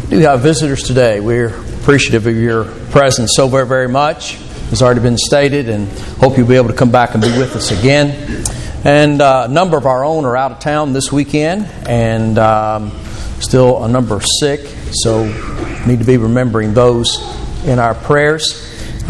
We do have visitors today. We're appreciative of your presence so very, very much. It's already been stated, and hope you'll be able to come back and be with us again. And a number of our own are out of town this weekend, and still a number are sick, so need to be remembering those in our prayers.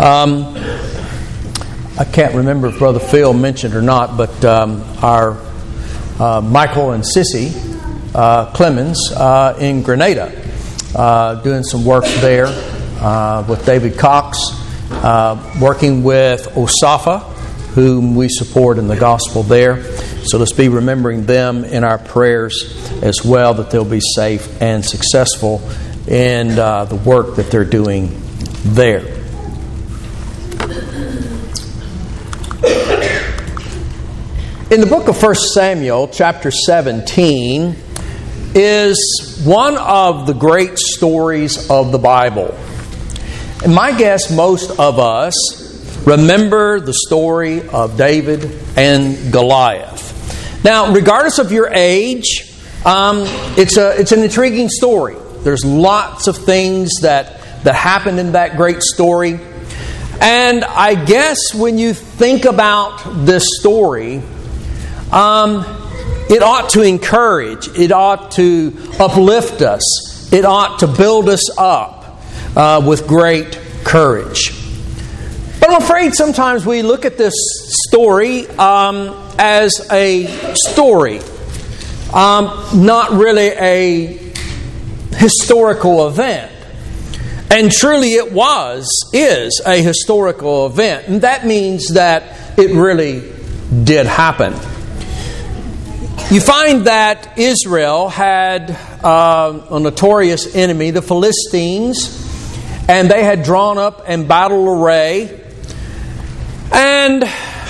I can't remember if Brother Phil mentioned or not, but our Michael and Sissy Clemens in Grenada, doing some work there with David Cox, working with Osafa, whom we support in the gospel there. So let's be remembering them in our prayers as well, that they'll be safe and successful in the work that they're doing there. In the book of 1 Samuel, chapter 17, is one of the great stories of the Bible. And my guess, most of us remember the story of David and Goliath. Now, regardless of your age, it's an intriguing story. There's lots of things that happened in that great story. And I guess when you think about this story, it ought to encourage, it ought to uplift us, it ought to build us up with great courage. But I'm afraid sometimes we look at this story as a story, not really a historical event. And truly it is a historical event. And that means that it really did happen. You find that Israel had a notorious enemy, the Philistines, and they had drawn up in battle array. And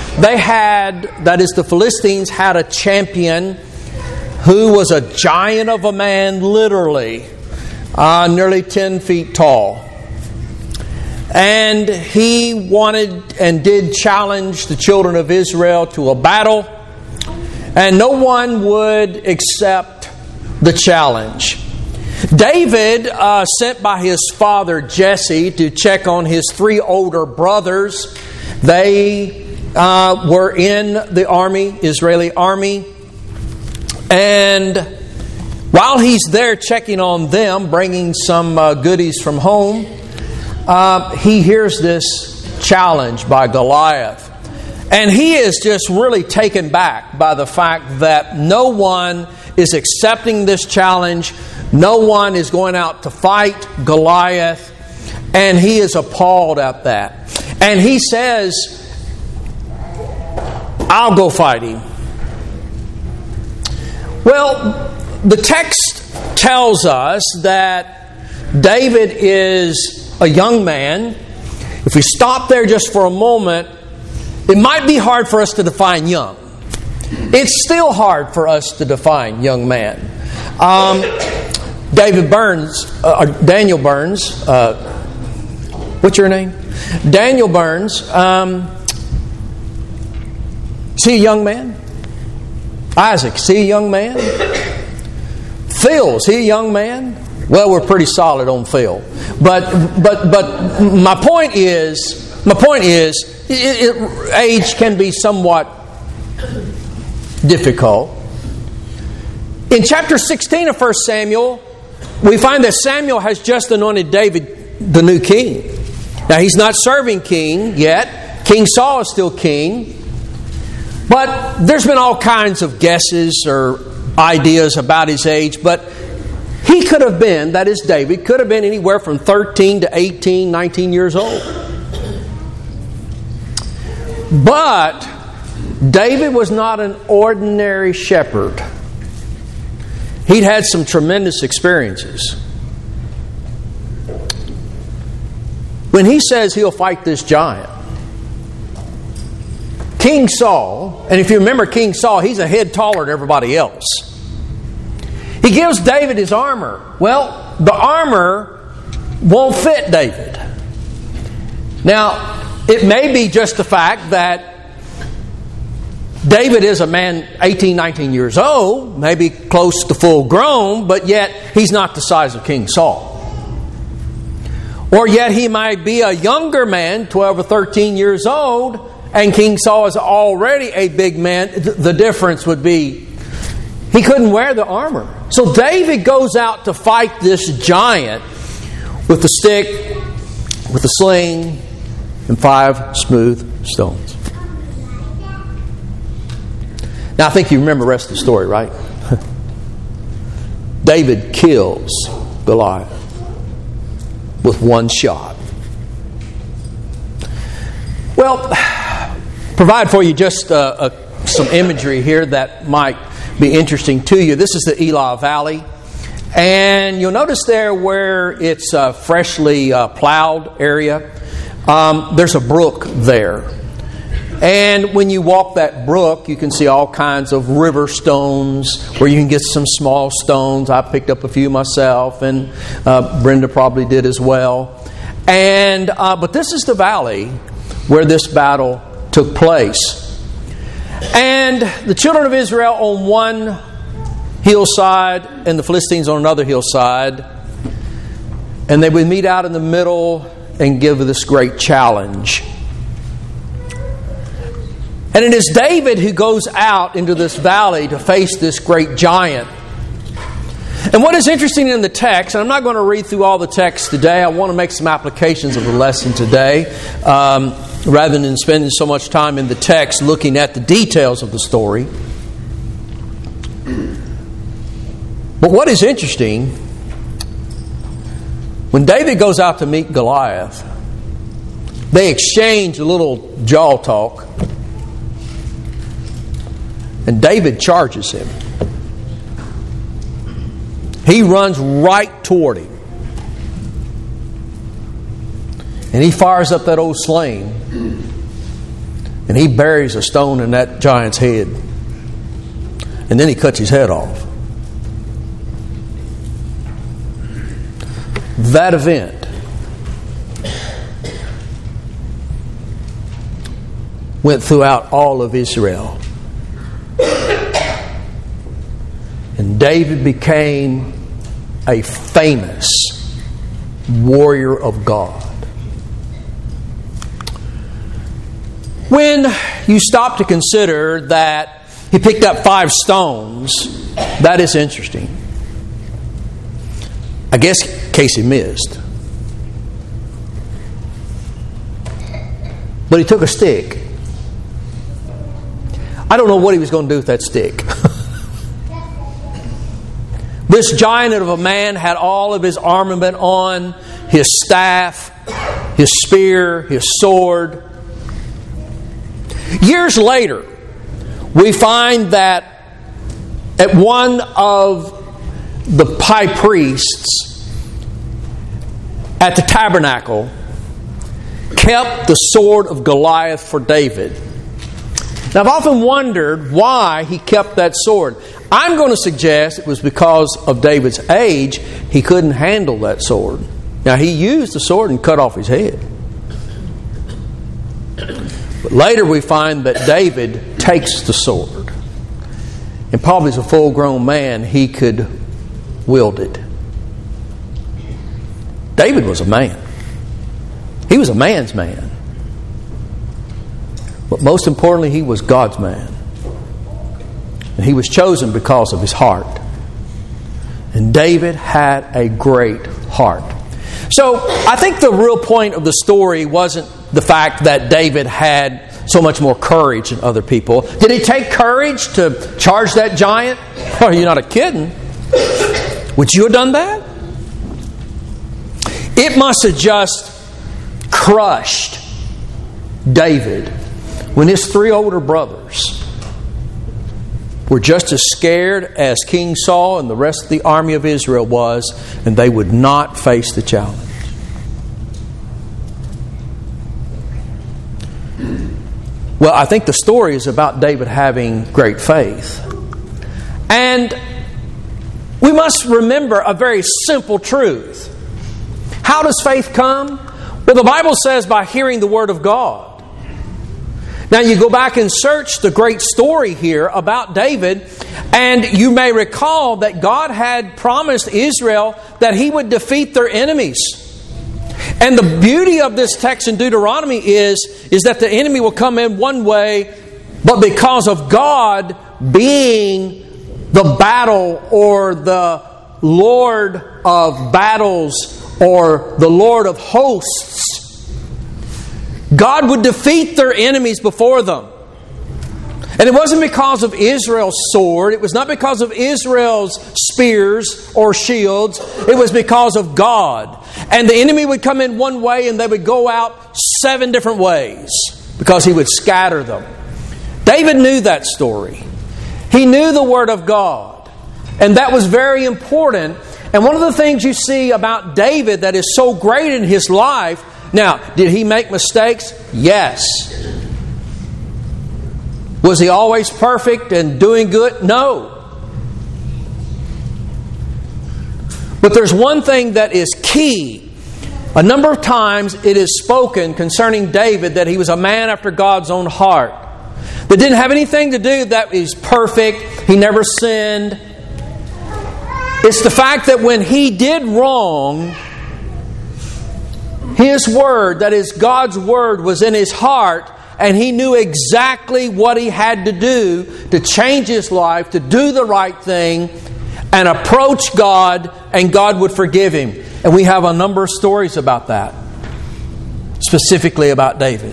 the Philistines had a champion who was a giant of a man, literally, nearly 10 feet tall. And he wanted and did challenge the children of Israel to a battle. And no one would accept the challenge. David, sent by his father Jesse to check on his 3 older brothers. They were in the army, Israeli army. And while he's there checking on them, bringing some goodies from home, he hears this challenge by Goliath. And he is just really taken back by the fact that no one is accepting this challenge. No one is going out to fight Goliath. And he is appalled at that. And he says, I'll go fight him. Well, the text tells us that David is a young man. If we stop there just for a moment, it might be hard for us to define young. It's still hard for us to define young man. Daniel Burns, what's your name? Daniel Burns, is he a young man? Isaac, is he a young man? Phil, is he a young man? Well, we're pretty solid on Phil. But my point is, age can be somewhat difficult. In chapter 16 of 1 Samuel, we find that Samuel has just anointed David the new king. Now, he's not serving king yet. King Saul is still king. But there's been all kinds of guesses or ideas about his age. But he could have been, that is David, could have been anywhere from 13 to 18, 19 years old. But David was not an ordinary shepherd. He'd had some tremendous experiences. When he says he'll fight this giant, King Saul, and if you remember King Saul, he's a head taller than everybody else. He gives David his armor. Well, the armor won't fit David. Now, it may be just the fact that David is a man 18, 19 years old, maybe close to full grown, but yet he's not the size of King Saul. Or yet he might be a younger man, 12 or 13 years old, and King Saul is already a big man. The difference would be he couldn't wear the armor. So David goes out to fight this giant with the stick, with the sling, and 5 smooth stones. Now I think you remember the rest of the story, right? David kills Goliath with one shot. Well, provide for you just some imagery here that might be interesting to you. This is the Elah Valley. And you'll notice there where it's a freshly plowed area, there's a brook there. And when you walk that brook, you can see all kinds of river stones where you can get some small stones. I picked up a few myself, and Brenda probably did as well. And but this is the valley where this battle took place. And the children of Israel on one hillside and the Philistines on another hillside. And they would meet out in the middle and give this great challenge. And it is David who goes out into this valley to face this great giant. And what is interesting in the text, and I'm not going to read through all the text today, I want to make some applications of the lesson today, rather than spending so much time in the text looking at the details of the story. But what is interesting, when David goes out to meet Goliath, they exchange a little jaw talk. And David charges him. He runs right toward him. And he fires up that old sling. And he buries a stone in that giant's head. And then he cuts his head off. That event went throughout all of Israel. And David became a famous warrior of God. When you stop to consider that he picked up 5 stones, that is interesting. I guess Casey missed. But he took a stick. I don't know what he was going to do with that stick. This giant of a man had all of his armament on, his staff, his spear, his sword. Years later, we find that at one of the high priests at the tabernacle kept the sword of Goliath for David. Now, I've often wondered why he kept that sword. I'm going to suggest it was because of David's age. He couldn't handle that sword. Now, he used the sword and cut off his head. But later we find that David takes the sword. And probably as a full-grown man, he could wield it. David was a man. He was a man's man. But most importantly, he was God's man. And he was chosen because of his heart. And David had a great heart. So I think the real point of the story wasn't the fact that David had so much more courage than other people. Did it take courage to charge that giant? Oh, you're not kidding. Would you have done that? It must have just crushed David when his 3 older brothers were just as scared as King Saul and the rest of the army of Israel was, and they would not face the challenge. Well, I think the story is about David having great faith. And we must remember a very simple truth. How does faith come? Well, the Bible says by hearing the Word of God. Now you go back and search the great story here about David, and you may recall that God had promised Israel that He would defeat their enemies. And the beauty of this text in Deuteronomy is that the enemy will come in one way, but because of God being the battle or the Lord of battles or the Lord of hosts, God would defeat their enemies before them. And it wasn't because of Israel's sword. It was not because of Israel's spears or shields. It was because of God. And the enemy would come in one way and they would go out 7 different ways because he would scatter them. David knew that story. He knew the Word of God. And that was very important. And one of the things you see about David that is so great in his life, now, did he make mistakes? Yes. Was he always perfect and doing good? No. But there's one thing that is key. A number of times it is spoken concerning David that he was a man after God's own heart. That didn't have anything to do that he's perfect, he never sinned. It's the fact that when he did wrong, His Word, that is God's Word, was in his heart, and he knew exactly what he had to do to change his life, to do the right thing, and approach God, and God would forgive him. And we have a number of stories about that, specifically about David.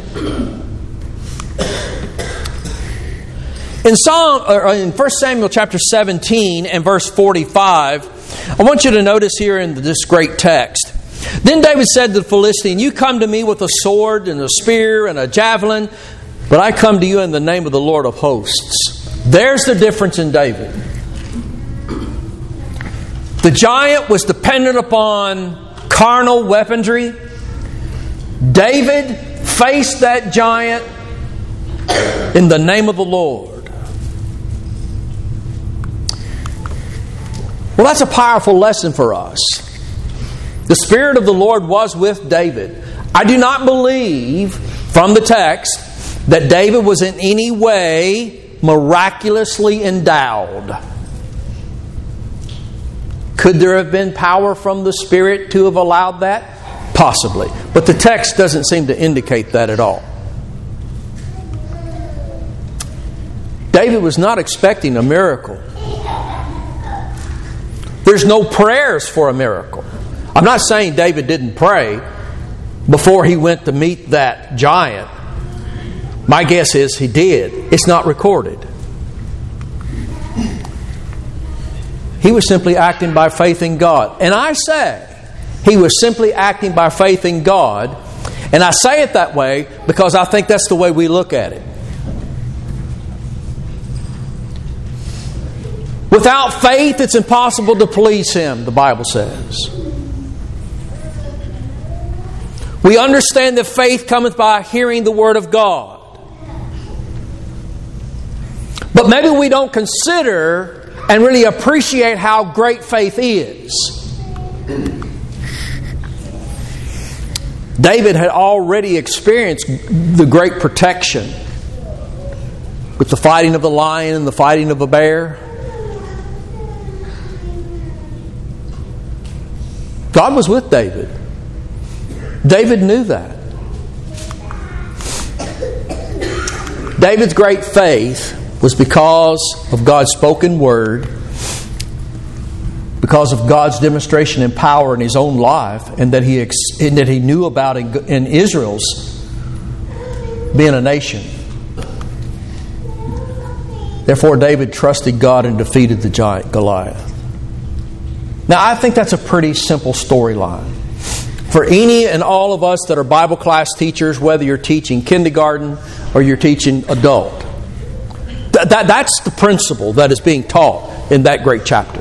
In 1 Samuel chapter 17 and verse 45, I want you to notice here in this great text. Then David said to the Philistine, "You come to me with a sword and a spear and a javelin, but I come to you in the name of the Lord of hosts." There's the difference in David. The giant was dependent upon carnal weaponry. David faced that giant in the name of the Lord. Well, that's a powerful lesson for us. The Spirit of the Lord was with David. I do not believe from the text that David was in any way miraculously endowed. Could there have been power from the Spirit to have allowed that? Possibly. But the text doesn't seem to indicate that at all. David was not expecting a miracle. There's no prayers for a miracle. I'm not saying David didn't pray before he went to meet that giant. My guess is he did. It's not recorded. He was simply acting by faith in God. And I say, he was simply acting by faith in God. And I say it that way because I think that's the way we look at it. Without faith, it's impossible to please Him, the Bible says. We understand that faith cometh by hearing the Word of God. But maybe we don't consider and really appreciate how great faith is. David had already experienced the great protection with the fighting of the lion and the fighting of a bear. God was with David. David knew that. David's great faith was because of God's spoken word, because of God's demonstration and power in his own life, and that he knew about in Israel's being a nation. Therefore, David trusted God and defeated the giant Goliath. Now, I think that's a pretty simple storyline. For any and all of us that are Bible class teachers, whether you're teaching kindergarten or you're teaching adult, that's the principle that is being taught in that great chapter.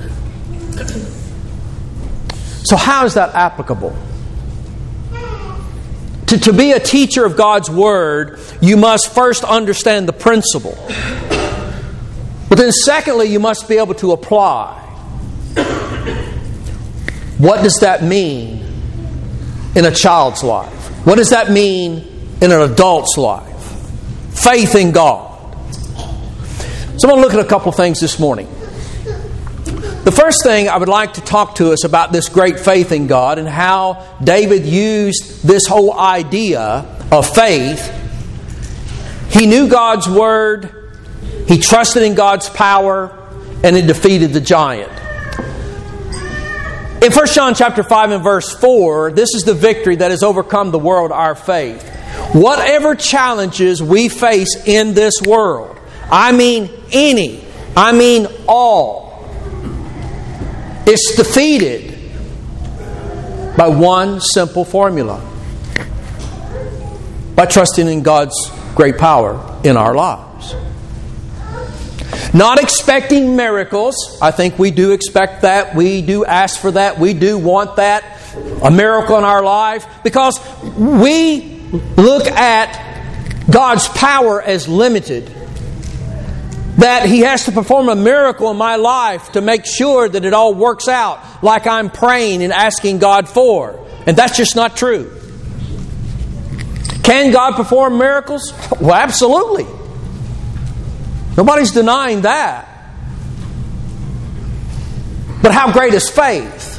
So how is that applicable? To be a teacher of God's Word, you must first understand the principle. But then secondly, you must be able to apply. What does that mean in a child's life? What does that mean in an adult's life? Faith in God. So I'm going to look at a couple things this morning. The first thing I would like to talk to us about this great faith in God and how David used this whole idea of faith. He knew God's Word, he trusted in God's power, and it defeated the giant. In 1 John chapter 5 and verse 4, this is the victory that has overcome the world, our faith. Whatever challenges we face in this world, I mean any, I mean all, it's defeated by one simple formula: by trusting in God's great power in our lives. Not expecting miracles. I think we do expect that. We do ask for that. We do want that. A miracle in our life. Because we look at God's power as limited. That He has to perform a miracle in my life to make sure that it all works out like I'm praying and asking God for. And that's just not true. Can God perform miracles? Well, absolutely. Nobody's denying that. But how great is faith?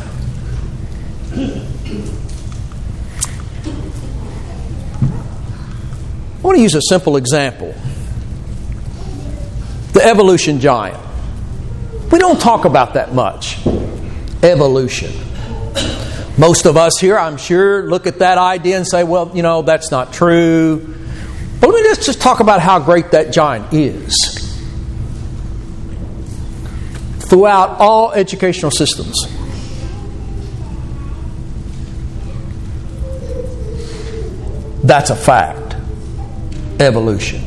I want to use a simple example. The evolution giant. We don't talk about that much. Evolution. Most of us here, I'm sure, look at that idea and say, well, that's not true. But let me just talk about how great that giant is. Throughout all educational systems. That's a fact. Evolution.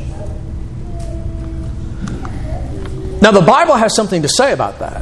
Now the Bible has something to say about that.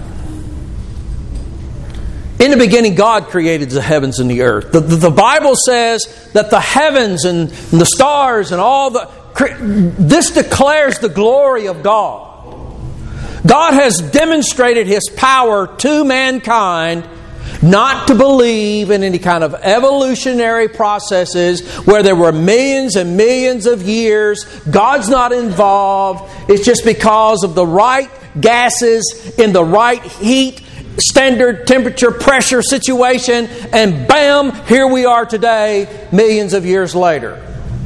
In the beginning, God created the heavens and the earth. The Bible says that the heavens and the stars and all this declares the glory of God. God has demonstrated His power to mankind not to believe in any kind of evolutionary processes where there were millions and millions of years. God's not involved. It's just because of the right gases in the right heat, standard temperature, pressure situation, and bam, here we are today, millions of years later.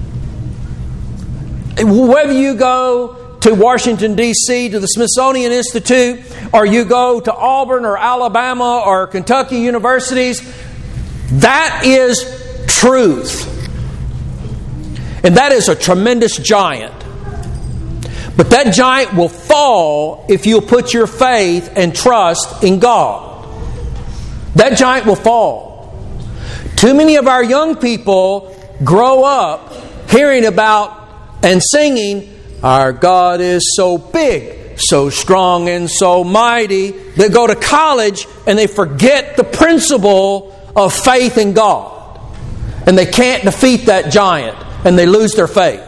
Whether you go to Washington, D.C., to the Smithsonian Institute, or you go to Auburn or Alabama or Kentucky universities, that is truth. And that is a tremendous giant. But that giant will fall if you'll put your faith and trust in God. That giant will fall. Too many of our young people grow up hearing about and singing, "Our God is so big, so strong and so mighty." They go to college and they forget the principle of faith in God. And they can't defeat that giant and they lose their faith.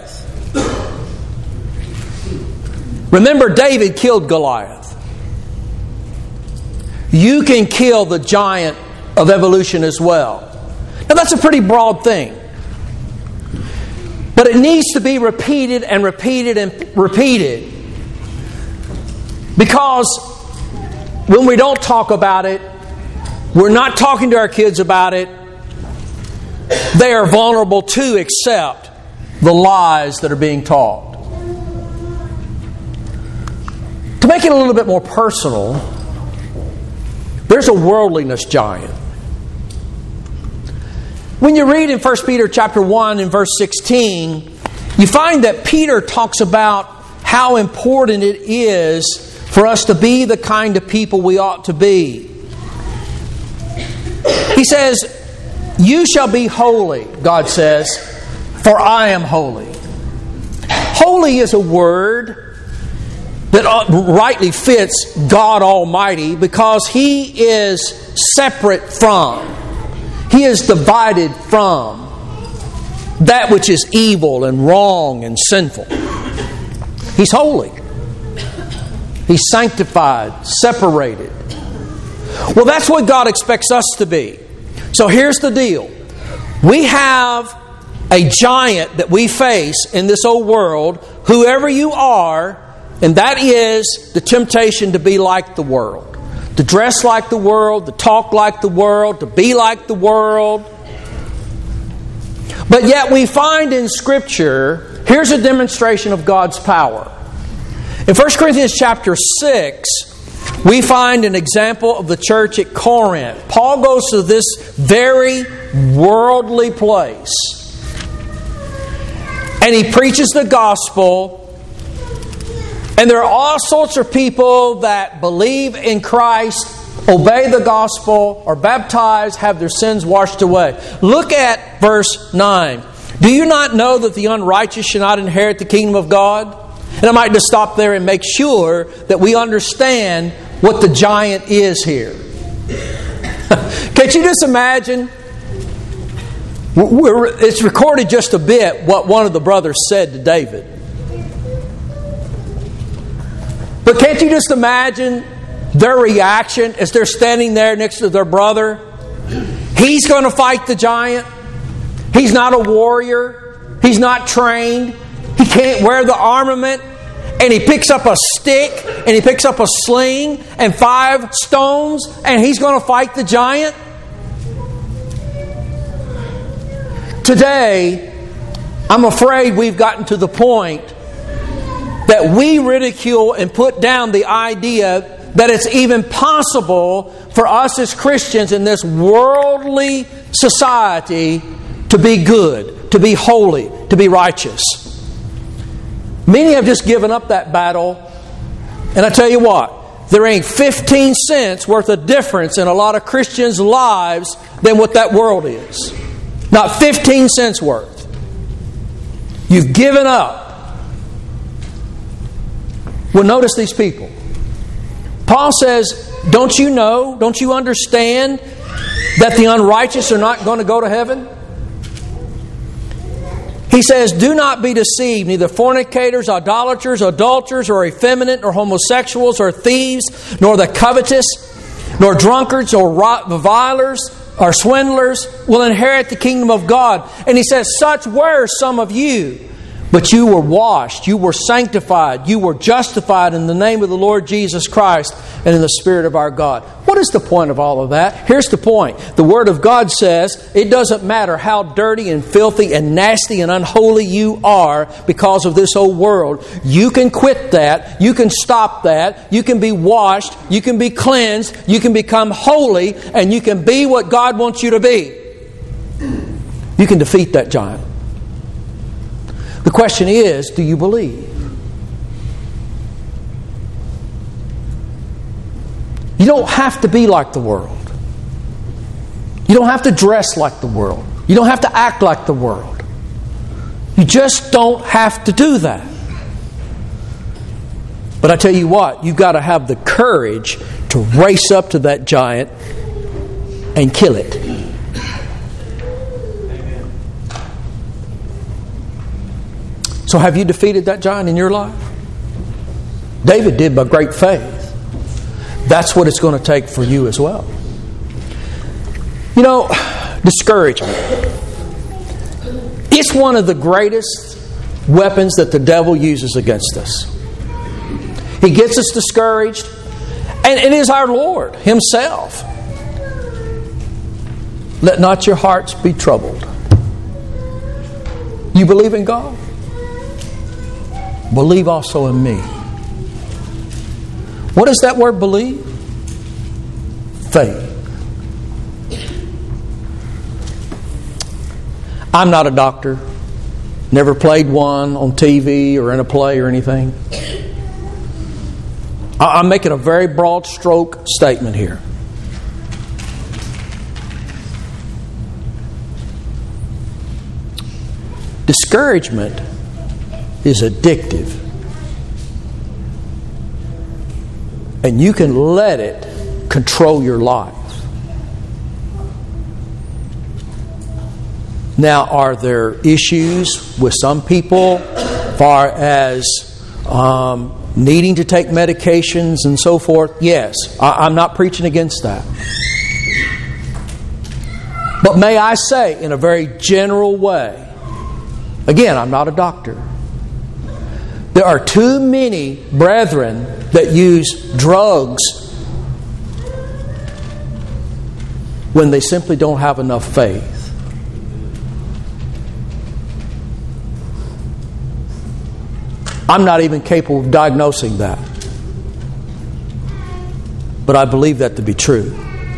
Remember, David killed Goliath. You can kill the giant of evolution as well. Now that's a pretty broad thing. But it needs to be repeated and repeated and repeated. Because when we don't talk about it, we're not talking to our kids about it, they are vulnerable to accept the lies that are being taught. To make it a little bit more personal, there's a worldliness giant. When you read in 1 Peter chapter 1 and verse 16, you find that Peter talks about how important it is for us to be the kind of people we ought to be. He says, "You shall be holy," God says, "for I am holy." Holy is a word that rightly fits God Almighty because He is separate from, He is divided from that which is evil and wrong and sinful. He's holy. He's sanctified, separated. Well, that's what God expects us to be. So here's the deal. We have a giant that we face in this old world, whoever you are, and that is the temptation to be like the world. to dress like the world, to talk like the world, to be like the world. But yet we find in Scripture, here's a demonstration of God's power. In 1 Corinthians chapter 6, we find an example of the church at Corinth. Paul goes to this very worldly place, and he preaches the gospel. And there are all sorts of people that believe in Christ, obey the gospel, are baptized, have their sins washed away. Look at verse 9. Do you not know that the unrighteous shall not inherit the kingdom of God? And I might just stop there and make sure that we understand what the giant is here. Can't you just imagine? It's recorded just a bit what one of the brothers said to David. But can't you just imagine their reaction as they're standing there next to their brother? He's going to fight the giant. He's not a warrior. He's not trained. He can't wear the armament. And he picks up a stick and he picks up a sling and 5 stones and he's going to fight the giant. Today, I'm afraid we've gotten to the point that we ridicule and put down the idea that it's even possible for us as Christians in this worldly society to be good, to be holy, to be righteous. Many have just given up that battle. And I tell you what, there ain't 15 cents worth of difference in a lot of Christians' lives than what that world is. Not 15 cents worth. You've given up. Well, notice these people. Paul says, don't you know, don't you understand that the unrighteous are not going to go to heaven? He says, do not be deceived, neither fornicators, idolaters, adulterers, or effeminate, or homosexuals, or thieves, nor the covetous, nor drunkards, or revilers, or swindlers will inherit the kingdom of God. And he says, such were some of you. But you were washed, you were sanctified, you were justified in the name of the Lord Jesus Christ and in the Spirit of our God. What is the point of all of that? Here's the point. The Word of God says it doesn't matter how dirty and filthy and nasty and unholy you are because of this old world. You can quit that. You can stop that. You can be washed. You can be cleansed. You can become holy. And you can be what God wants you to be. You can defeat that giant. The question is, do you believe? You don't have to be like the world. You don't have to dress like the world. You don't have to act like the world. You just don't have to do that. But I tell you what, you've got to have the courage to race up to that giant and kill it. So have you defeated that giant in your life? David did by great faith. That's what it's going to take for you as well. You know, discouragement. It's one of the greatest weapons that the devil uses against us. He gets us discouraged, and it is our Lord Himself. Let not your hearts be troubled. You believe in God? Believe also in me. What does that word believe? Faith. I'm not a doctor. Never played one on TV or in a play or anything. I'm making a very broad stroke statement here. Discouragement is addictive. And you can let it control your life. Now, are there issues with some people as far as needing to take medications and so forth? Yes, I'm not preaching against that. But may I say, in a very general way, again, I'm not a doctor. There are too many brethren that use drugs when they simply don't have enough faith. I'm not even capable of diagnosing that. But I believe that to be true.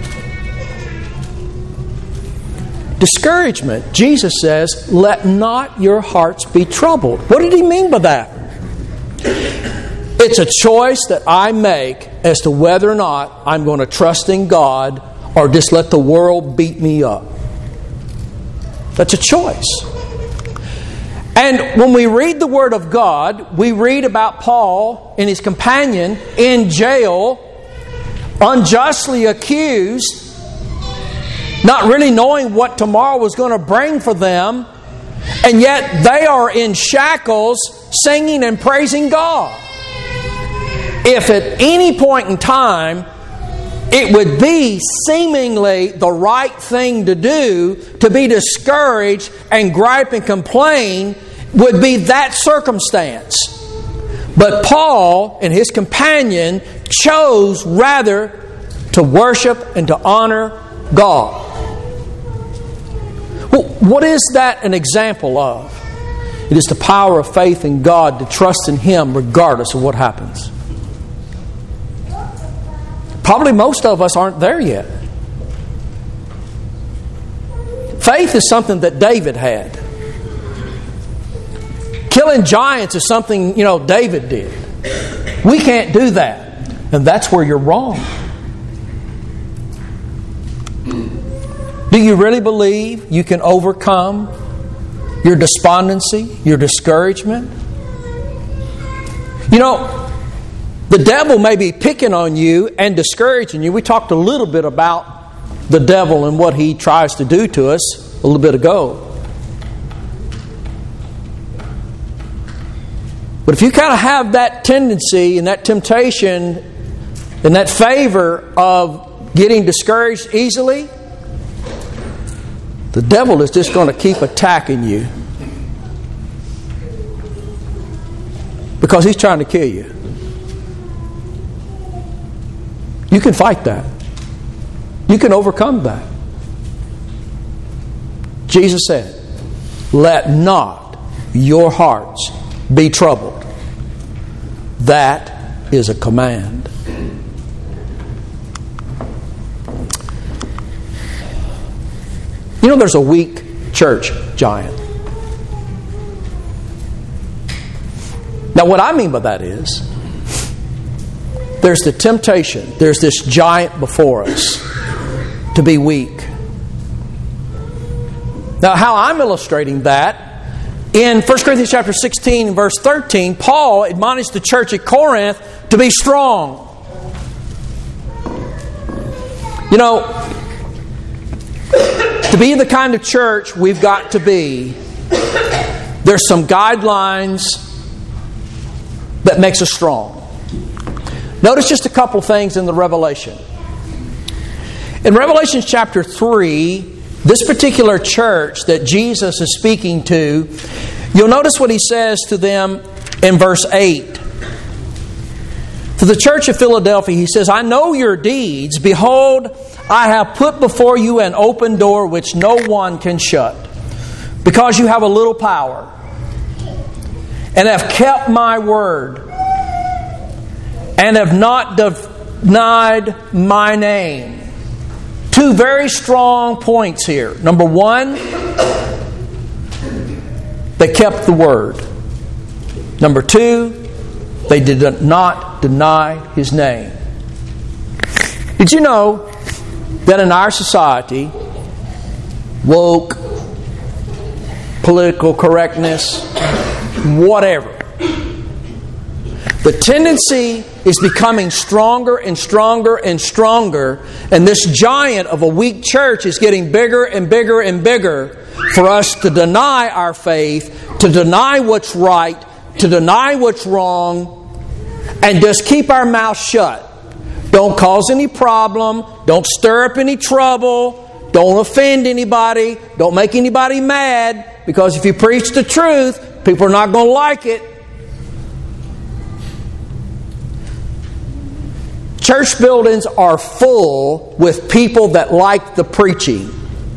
Discouragement. Jesus says, let not your hearts be troubled. What did He mean by that? It's a choice that I make as to whether or not I'm going to trust in God or just let the world beat me up. That's a choice. And when we read the Word of God, we read about Paul and his companion in jail, unjustly accused, not really knowing what tomorrow was going to bring for them, and yet they are in shackles singing and praising God. If at any point in time it would be seemingly the right thing to do to be discouraged and gripe and complain, would be that circumstance. But Paul and his companion chose rather to worship and to honor God. Well, what is that an example of? It is the power of faith in God to trust in Him regardless of what happens. Probably most of us aren't there yet. Faith is something that David had. Killing giants is something, David did. We can't do that. And that's where you're wrong. Do you really believe you can overcome your despondency, your discouragement? The devil may be picking on you and discouraging you. We talked a little bit about the devil and what he tries to do to us a little bit ago. But if you kind of have that tendency and that temptation and that favor of getting discouraged easily, the devil is just going to keep attacking you because he's trying to kill you. You can fight that. You can overcome that. Jesus said, let not your hearts be troubled. That is a command. There's a weak church giant. Now, what I mean by that is, there's the temptation, there's this giant before us to be weak. Now, how I'm illustrating that, in 1 Corinthians chapter 16 and verse 13, Paul admonished the church at Corinth to be strong. To be the kind of church we've got to be, there's some guidelines that makes us strong. Notice just a couple things in the Revelation. In Revelation chapter 3, this particular church that Jesus is speaking to, you'll notice what He says to them in verse 8. To the church of Philadelphia, He says, I know your deeds. Behold, I have put before you an open door which no one can shut, because you have a little power, and have kept my word, and have not denied my name. Two very strong points here. Number one, they kept the word. Number two, they did not deny His name. Did you know that in our society, woke, political correctness, whatever, the tendency is becoming stronger and stronger and stronger, and this giant of a weak church is getting bigger and bigger and bigger for us to deny our faith, to deny what's right, to deny what's wrong, and just keep our mouth shut. Don't cause any problem. Don't stir up any trouble. Don't offend anybody. Don't make anybody mad, because if you preach the truth, people are not going to like it. Church buildings are full with people that like the preaching.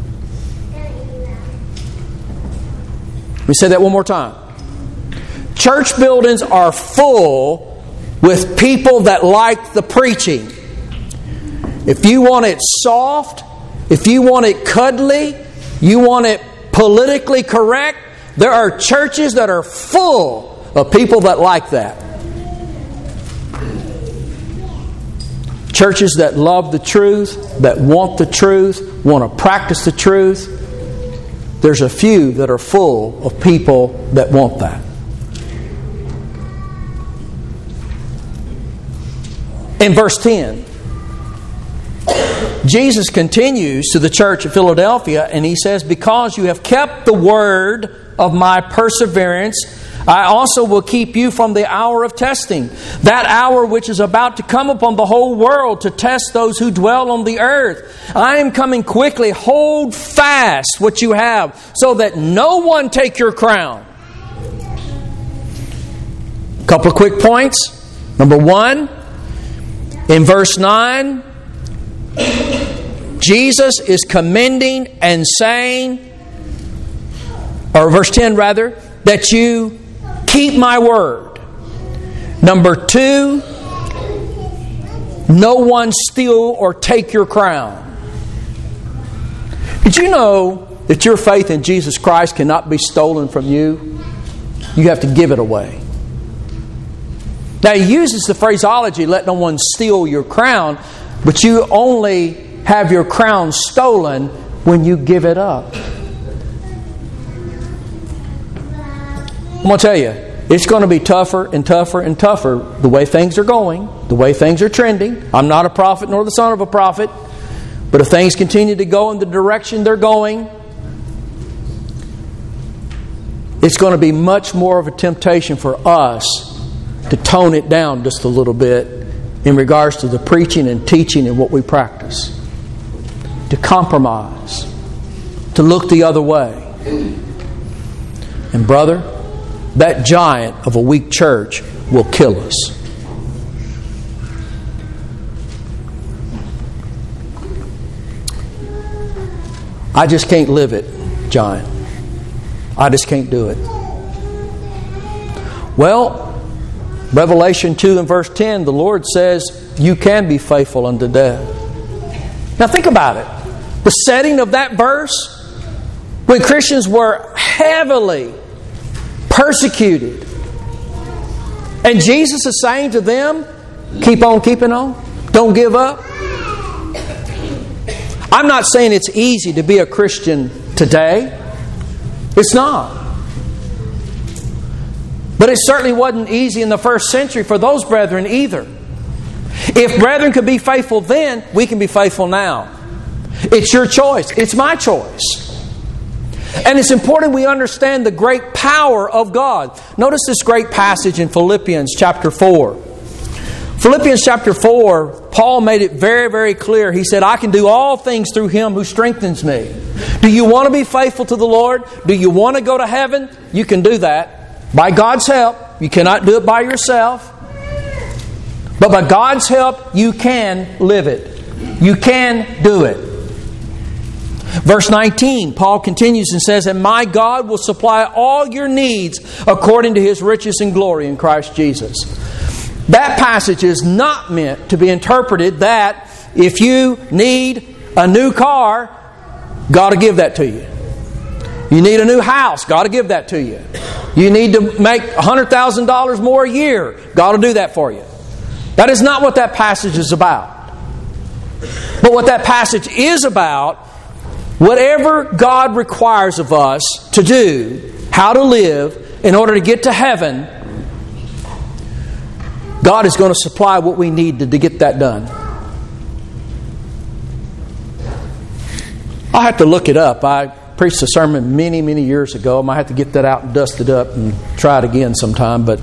Let me say that one more time. Church buildings are full with people that like the preaching. If you want it soft, if you want it cuddly, you want it politically correct, there are churches that are full of people that like that. Churches that love the truth, that want the truth, want to practice the truth, there's a few that are full of people that want that. In verse 10, Jesus continues to the church at Philadelphia and He says, because you have kept the word of my perseverance, I also will keep you from the hour of testing, that hour which is about to come upon the whole world to test those who dwell on the earth. I am coming quickly. Hold fast what you have, so that no one take your crown. A couple of quick points. Number one, in verse 9, Jesus is commending and saying, or verse 10 rather, that you keep my word. Number 2, no one steal or take your crown. Did you know that your faith in Jesus Christ cannot be stolen from you? You have to give it away. Now He uses the phraseology, let no one steal your crown, but you only have your crown stolen when you give it up. I'm going to tell you, it's going to be tougher and tougher and tougher the way things are going, the way things are trending. I'm not a prophet nor the son of a prophet, but if things continue to go in the direction they're going, it's going to be much more of a temptation for us to tone it down just a little bit in regards to the preaching and teaching and what we practice. To compromise. To look the other way. And brother, that giant of a weak church will kill us. I just can't live it, giant. I just can't do it. Well, Revelation 2 and verse 10, the Lord says, you can be faithful unto death. Now think about it. The setting of that verse, when Christians were heavily persecuted, and Jesus is saying to them, keep on keeping on. Don't give up. I'm not saying it's easy to be a Christian today. It's not. But it certainly wasn't easy in the first century for those brethren either. If brethren could be faithful then, we can be faithful now. It's your choice. It's my choice. And it's important we understand the great power of God. Notice this great passage in Philippians chapter 4. Philippians chapter 4, Paul made it very, very clear. He said, I can do all things through Him who strengthens me. Do you want to be faithful to the Lord? Do you want to go to heaven? You can do that. By God's help. You cannot do it by yourself. But by God's help, you can live it. You can do it. Verse 19, Paul continues and says, and my God will supply all your needs according to His riches and glory in Christ Jesus. That passage is not meant to be interpreted that if you need a new car, God will give that to you. You need a new house, God will give that to you. You need to make $100,000 more a year, God will do that for you. That is not what that passage is about. But what that passage is about, whatever God requires of us to do, how to live in order to get to heaven, God is going to supply what we need to get that done. I'll have to look it up. I preached a sermon many, many years ago. I might have to get that out and dust it up and try it again sometime. But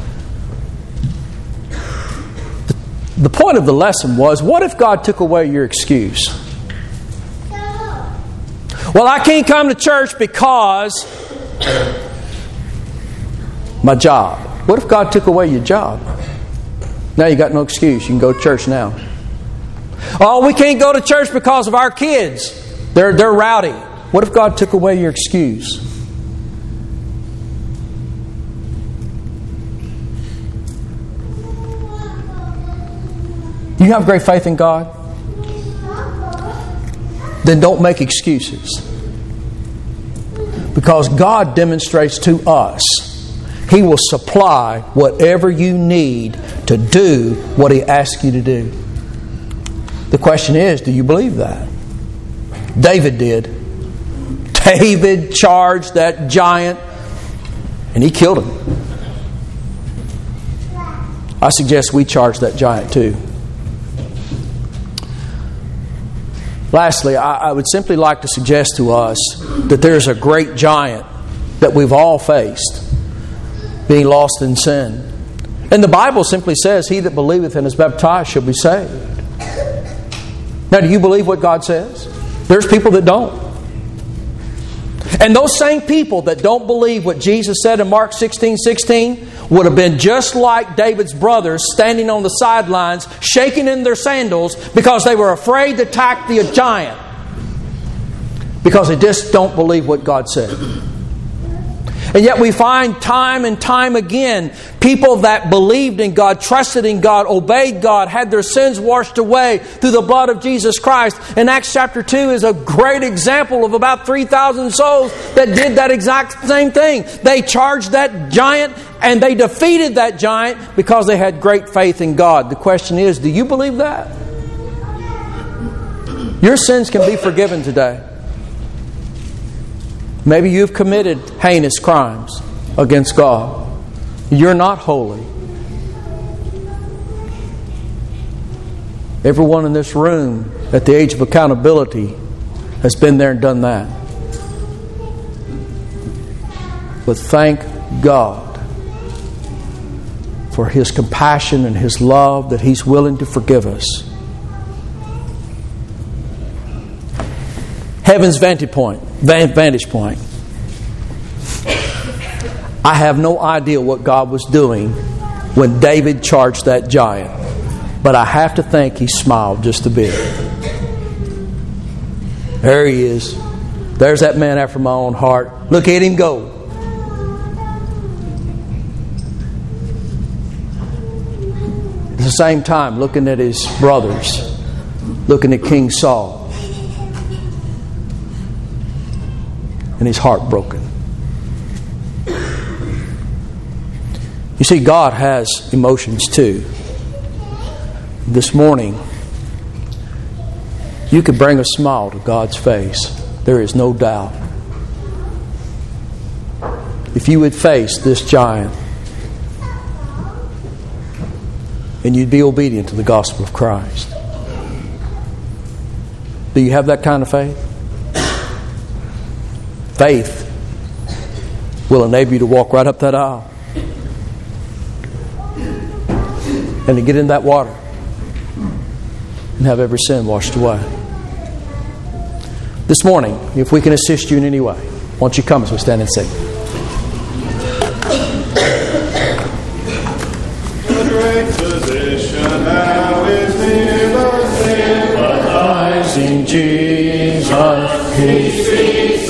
the point of the lesson was, what if God took away your excuse? Well, I can't come to church because my job. What if God took away your job? Now you got no excuse. You can go to church now. Oh, we can't go to church because of our kids. They're rowdy. What if God took away your excuse? You have great faith in God? Then don't make excuses. Because God demonstrates to us He will supply whatever you need to do what He asks you to do. The question is, do you believe that? David did. David charged that giant and he killed him. I suggest we charge that giant too. Lastly, I would simply like to suggest to us that there's a great giant that we've all faced, being lost in sin. And the Bible simply says, he that believeth and is baptized shall be saved. Now, do you believe what God says? There's people that don't. And those same people that don't believe what Jesus said in Mark 16:16 would have been just like David's brothers standing on the sidelines, shaking in their sandals because they were afraid to attack the giant. Because they just don't believe what God said. And yet we find time and time again people that believed in God, trusted in God, obeyed God, had their sins washed away through the blood of Jesus Christ. And Acts chapter 2 is a great example of about 3,000 souls that did that exact same thing. They charged that giant and they defeated that giant because they had great faith in God. The question is, do you believe that? Your sins can be forgiven today. Maybe you've committed heinous crimes against God. You're not holy. Everyone in this room at the age of accountability has been there and done that. But thank God for His compassion and His love that He's willing to forgive us. Heaven's vantage point. I have no idea what God was doing when David charged that giant. But I have to think He smiled just a bit. There He is. There's that man after my own heart. Look at him go. At the same time, looking at his brothers, looking at King Saul. And his heart broken. You see, God has emotions too. This morning, you could bring a smile to God's face. There is no doubt. If you would face this giant and you'd be obedient to the gospel of Christ. Do you have that kind of faith? Faith will enable you to walk right up that aisle and to get in that water and have every sin washed away. This morning, if we can assist you in any way, won't you come as we stand and sing? The great physician now is near the sympathizing Jesus. He sees